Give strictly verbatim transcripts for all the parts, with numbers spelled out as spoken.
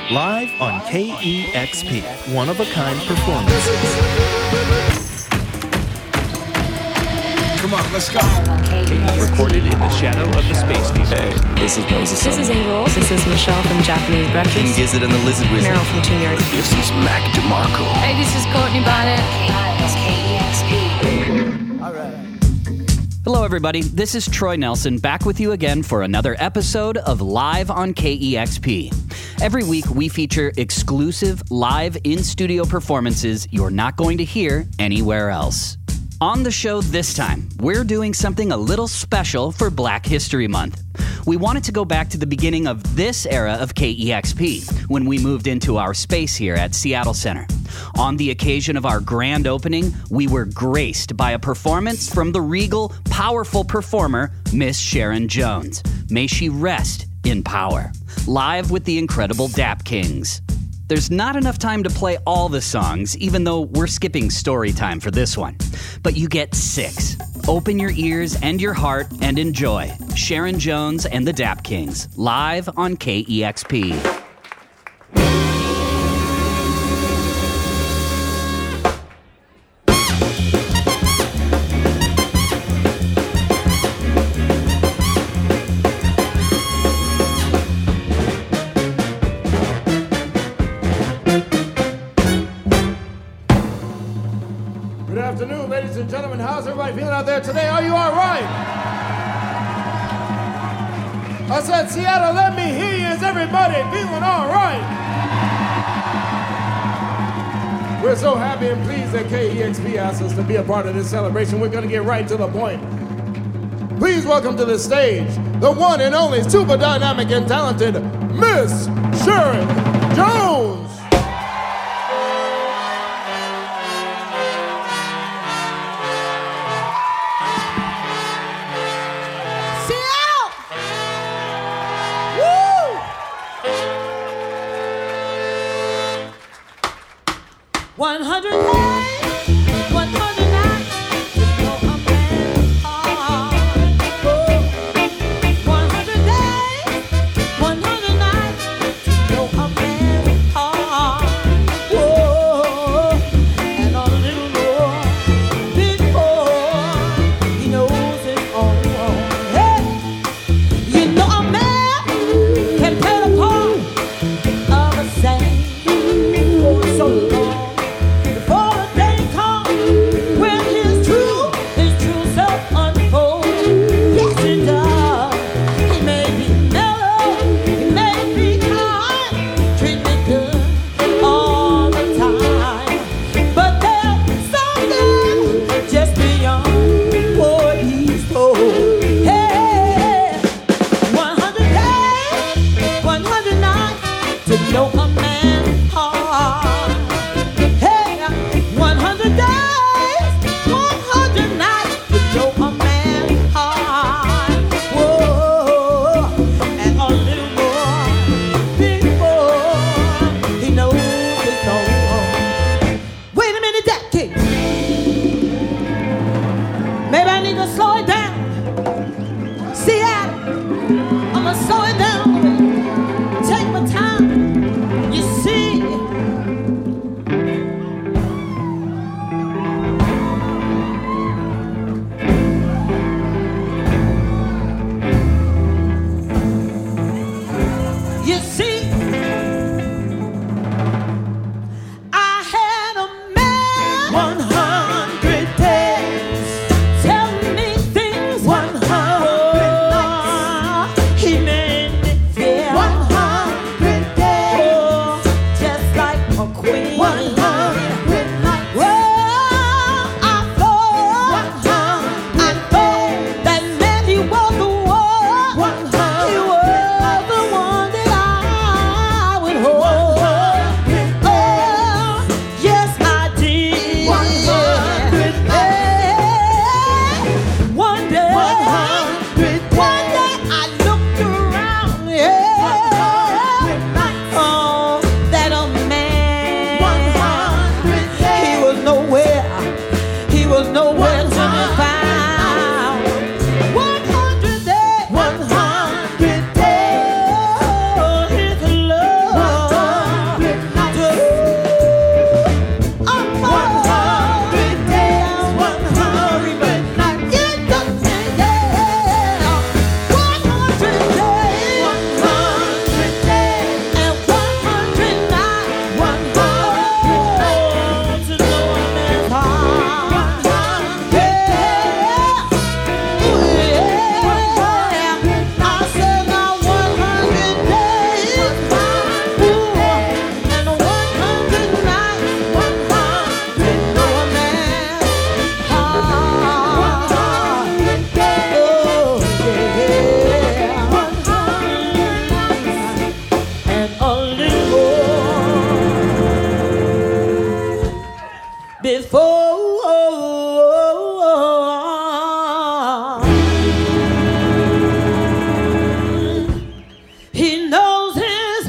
live on K E X P, one-of-a-kind performances. Come on, let's go. Recorded in the shadow of the space station. Hey, this is Moses. This is Angel. This is Michelle from Japanese Breakfast. King Gizzard and the Lizard Wizard. Meryl from Teen Years. This is Mac DeMarco. Hey, this is Courtney Bonnet. K E X P. All right. Hello, everybody. This is Troy Nelson, back with you again for another episode of Live on K E X P. Every week, we feature exclusive live in-studio performances you're not going to hear anywhere else. On the show this time, we're doing something a little special for Black History Month. We wanted to go back to the beginning of this era of K E X P, when we moved into our space here at Seattle Center. On the occasion of our grand opening, we were graced by a performance from the regal, powerful performer, Miss Sharon Jones. May she rest in power. Live with the incredible Dap Kings. There's not enough time to play all the songs, even though we're skipping story time for this one. But you get six. Open your ears and your heart and enjoy Sharon Jones and the Dap Kings, live on K E X P. Good afternoon, ladies and gentlemen. How's everybody feeling out there today? Are you all right? I said, Seattle, let me hear you. Is everybody feeling all right? We're so happy and pleased that K E X P asked us to be a part of this celebration. We're going to get right to the point. Please welcome to the stage the one and only super dynamic and talented Miss Sharon Jones. One hundred days, one hundred nights, for a man's heart. Oh. One hundred days, one hundred nights, for a man's heart. Whoa, and a little more before he knows his own. Hey, you know a man can play the part of a saint for so long. little more before he knows his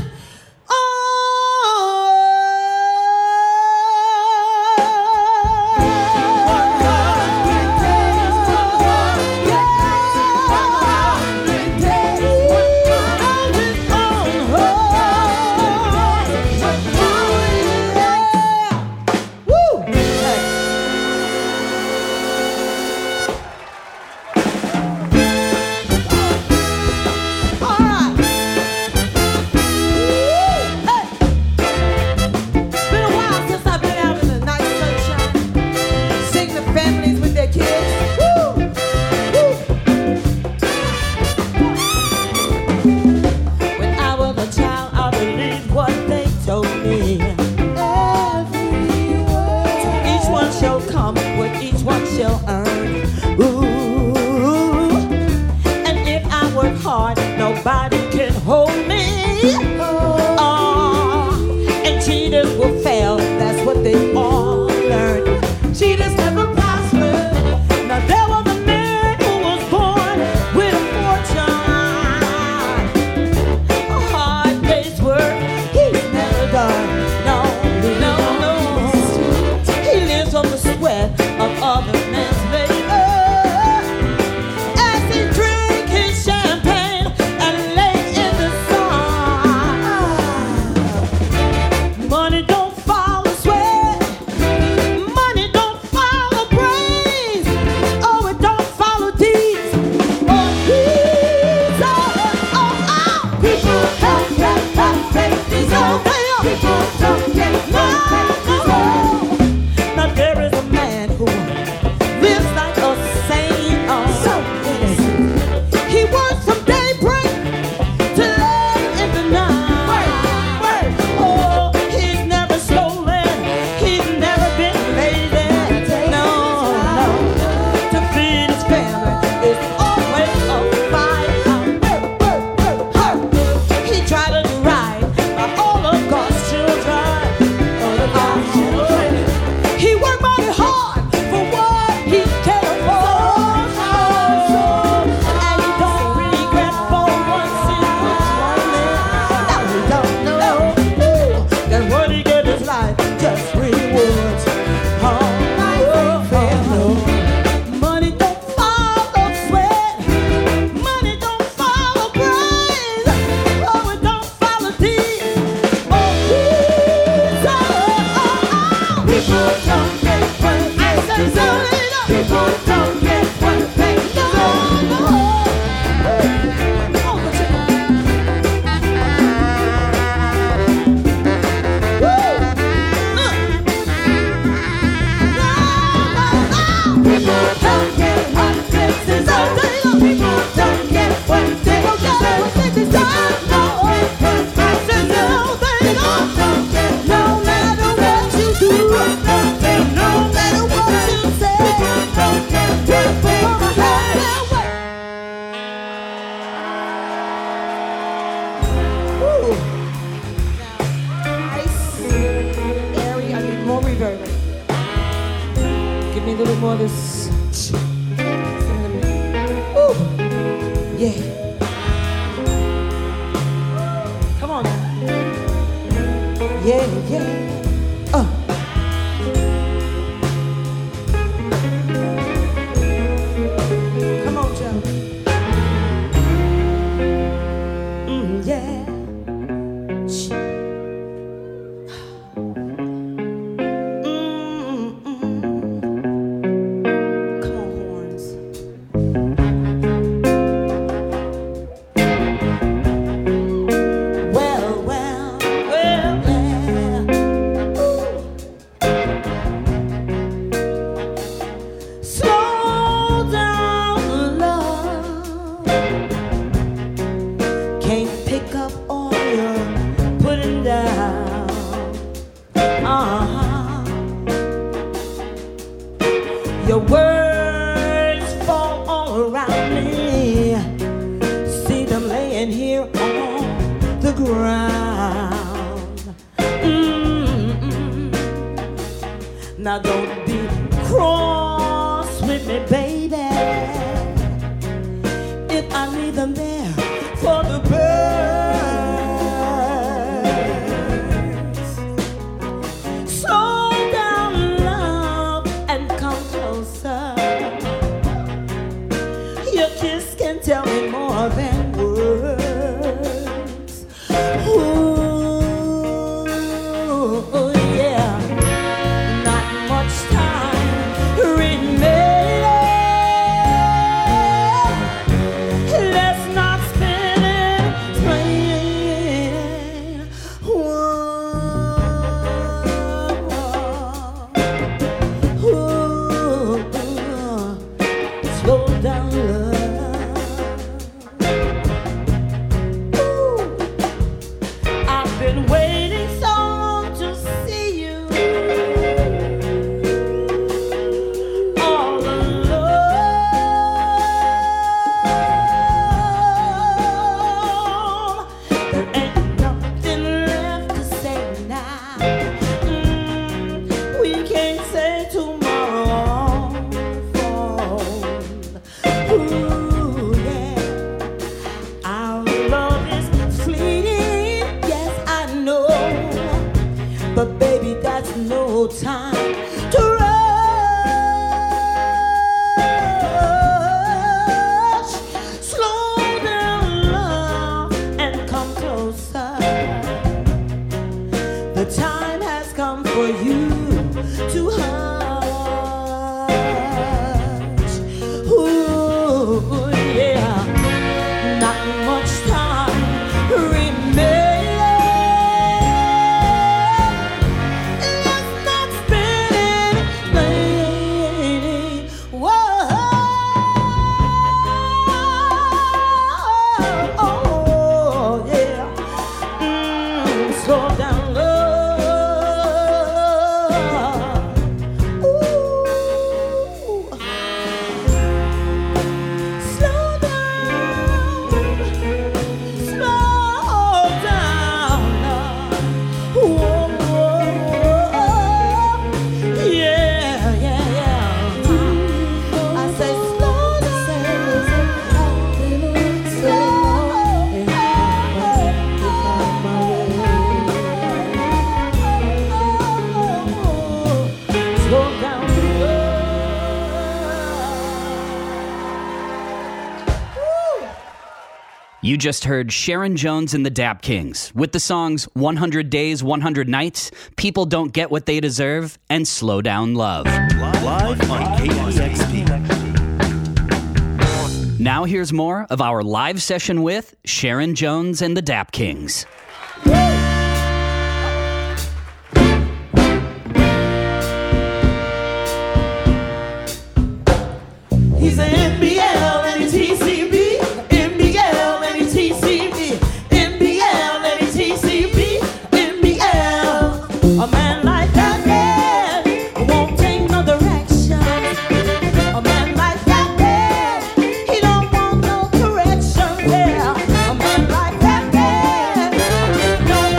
Your words fall all around me. See them laying here on the ground. Now don't be cross with me, baby. If I leave them there for the birds. Slow down, love, and come closer. Your kiss can tell me more than words. Ooh, yeah. Not much time remaining. Let's not spend it playing. Ooh, ooh, slow down, love. I've been waiting so long to see you all alone. There ain't nothing left to say now. Mm, we can't say tomorrow on the phone. Ooh, yeah. Our love is fleeting, yes, I know. But baby, that's no time to rush. Slow down, love, and come closer. The time has come for you to hush. Ooh, yeah. Not much time remaining. Let's not spend it playing. Whoa, oh, yeah. Mm, slow down, love. Ooh. Slow down, slow down, love. Whoa, whoa, yeah, yeah, yeah. I say slow down, slow slow down, love. You just heard Sharon Jones and the Dap Kings with the songs one hundred Days, one hundred Nights, People Don't Get What They Deserve, and Slow Down Love. Live on K E X P. Now here's more of our live session with Sharon Jones and the Dap Kings. He's an N B L and a T C B, N B L and a T C B, N B L and a T C B, N B L. A man like that man won't take no direction. A man like that man, he don't want no correction. Yeah, a man like that man don't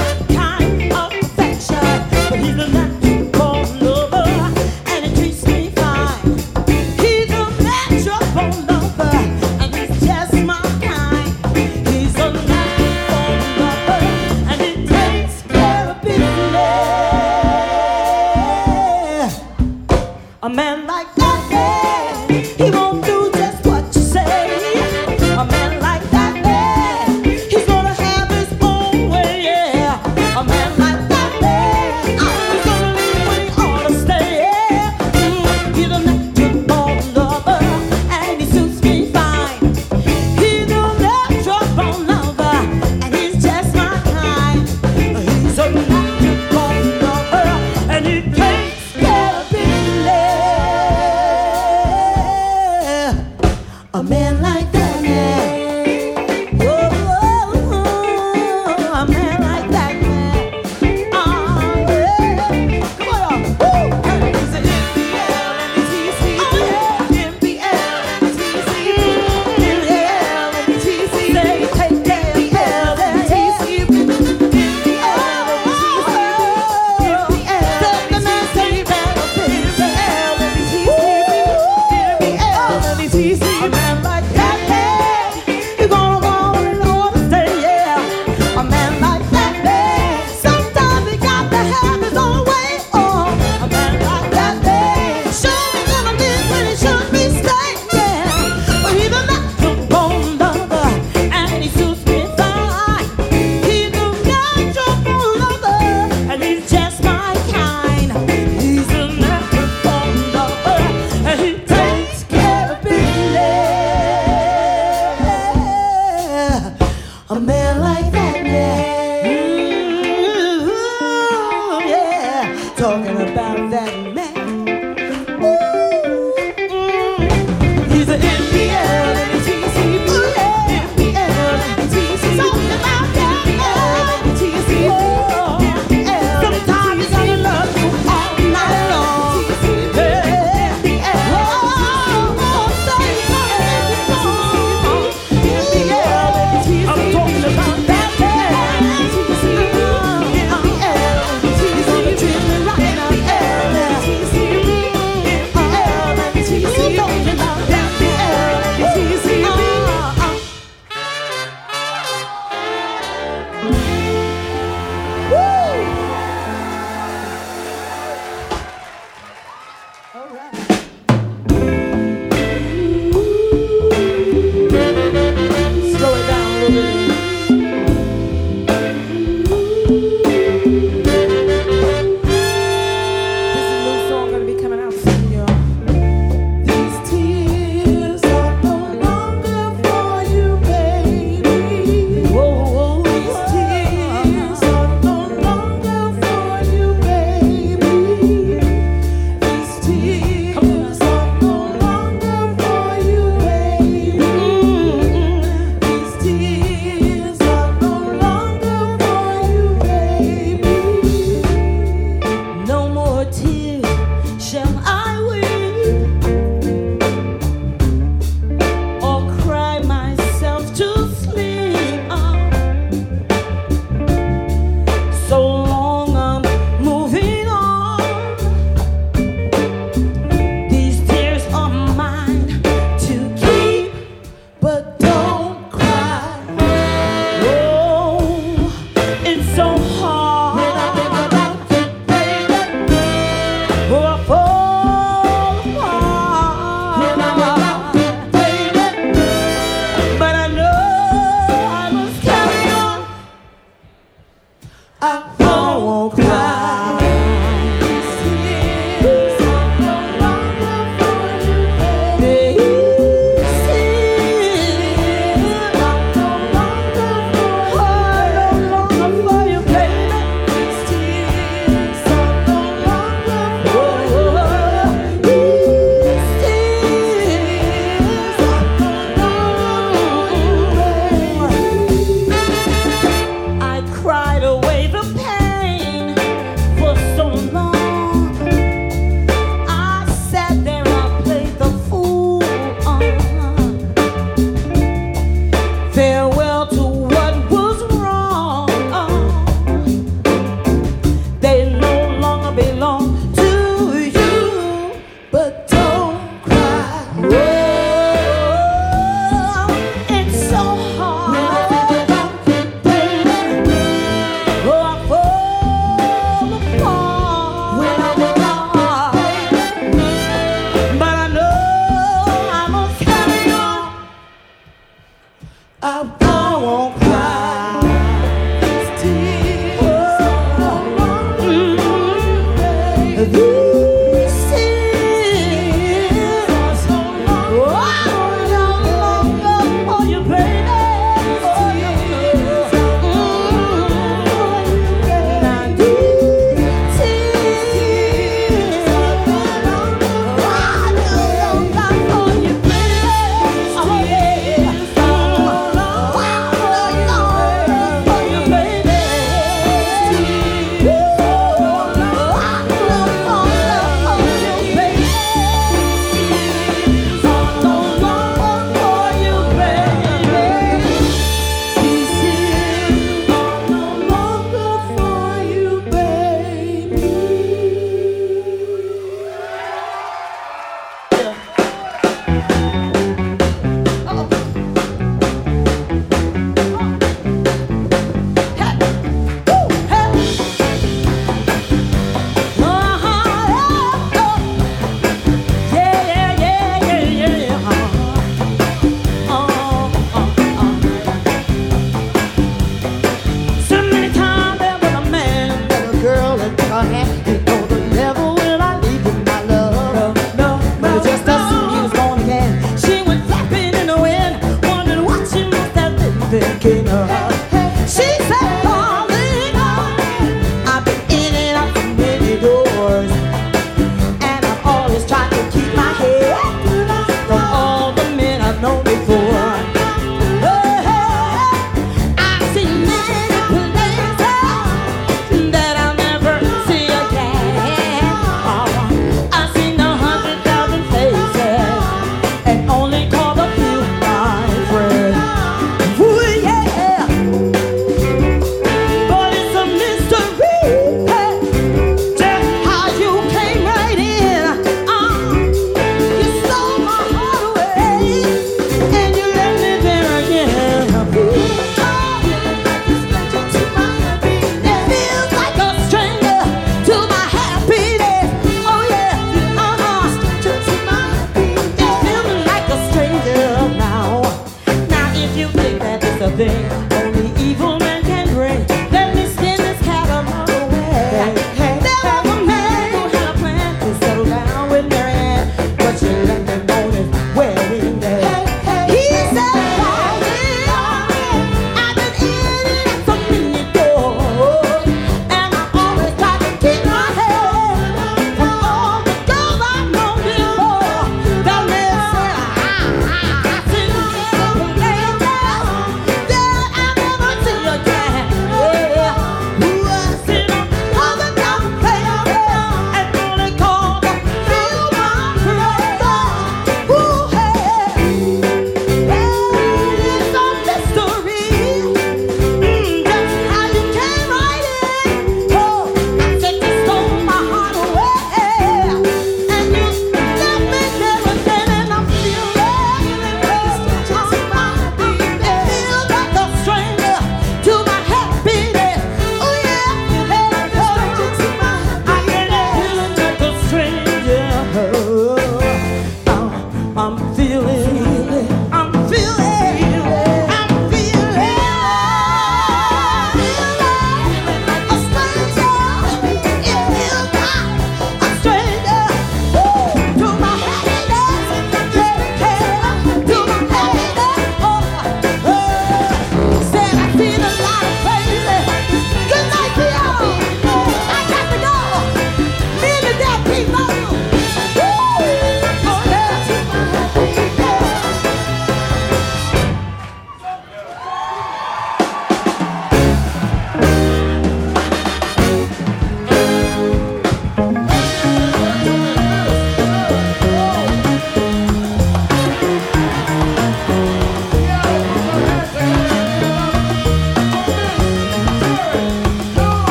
talking about that man. Ooh, mm. He's an N B L and a T C B. N B L and a T C B. Talking about that man and a T C B. N B L. Sometimes he's gonna love you all night long. N B L. Oh, oh, say N B L and a T C B. I'm talking about that man and a T C B. N B L and a T C B. Treat me right now. N B L and a T C B. N B L and a T C B. Talking about N B L and a T C B. Slow it down a little bit. This is a new song gonna be coming out soon, y'all. These tears are no longer for you, baby. Whoa, whoa, these tears are no longer for you, baby. These tears are no longer for you, baby. These tears are no longer for you, baby. No more tears shall I weep or cry myself to sleep. So long I'm moving on. These tears are mine to keep, but don't cry. Oh, it's so hard when I think about you, baby. Oh, I fall apart when I'm about you, baby. But I know I must carry on. I won't cry. These tears are no longer for you, baby. These tears are no longer for you, baby. These tears are no longer for you. These tears are no longer for you. I cried away the pain for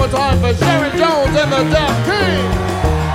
more time for Sharon Jones and the Dap Kings.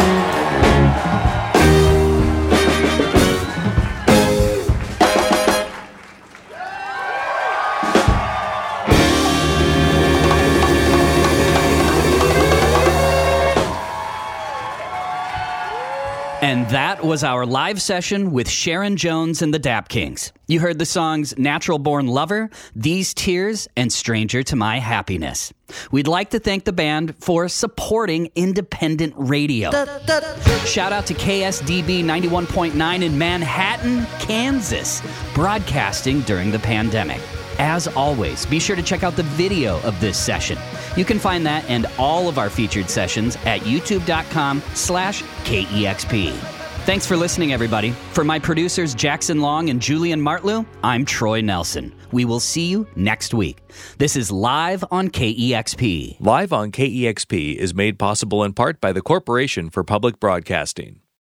And that was our live session with Sharon Jones and the Dap Kings. You heard the songs Natural Born Lover, These Tears, and Stranger to My Happiness. We'd like to thank the band for supporting independent radio. Shout out to K S D B ninety-one point nine in Manhattan, Kansas, broadcasting during the pandemic. As always, be sure to check out the video of this session. You can find that and all of our featured sessions at youtube.com slash KEXP. Thanks for listening, everybody. For my producers, Jackson Long and Julian Martlew, I'm Troy Nelson. We will see you next week. This is Live on K E X P. Live on K E X P is made possible in part by the Corporation for Public Broadcasting.